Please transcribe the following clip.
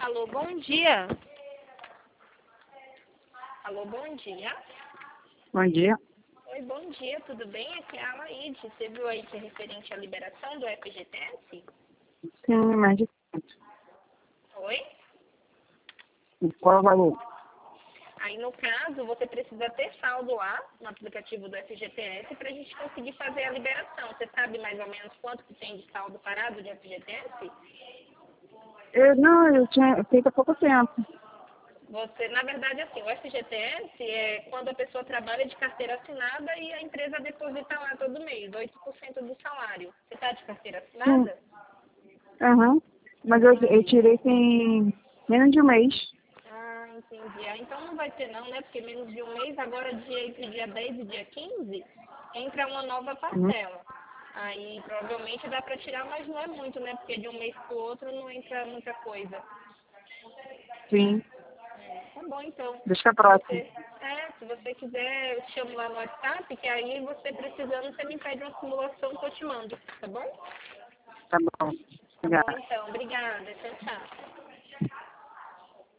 Alô, bom dia. Alô, bom dia. Bom dia. Oi, bom dia, tudo bem? Aqui é a Laide. Você viu aí que é referente à liberação do FGTS? Sim, mais de Oi? qual é o valor? Aí, no caso, você precisa ter saldo lá no aplicativo do FGTS para a gente conseguir fazer a liberação. Você sabe mais ou menos quanto que tem de saldo parado de FGTS? Eu tinha feito há pouco tempo. Você, na verdade, assim, o FGTS é quando a pessoa trabalha de carteira assinada e a empresa deposita lá todo mês, 8% do salário. Você está de carteira Sim. assinada? Aham. Mas eu tirei tem menos de um mês. Ah, entendi. Ah, então não vai ter não, né? Porque menos de um mês, agora entre dia 10 e dia 15 entra uma nova Uhum. parcela. Aí provavelmente dá para tirar, mas não é muito, né? Porque de um mês para o outro não entra muita coisa. Sim. Tá bom, então. Deixa a Se próxima. você, se você quiser, eu te chamo lá no WhatsApp, que aí você precisando, você me pede uma simulação que eu te mando, tá bom? Tá bom. Tá bom, Obrigada. então. Obrigada. Tchau, tchau.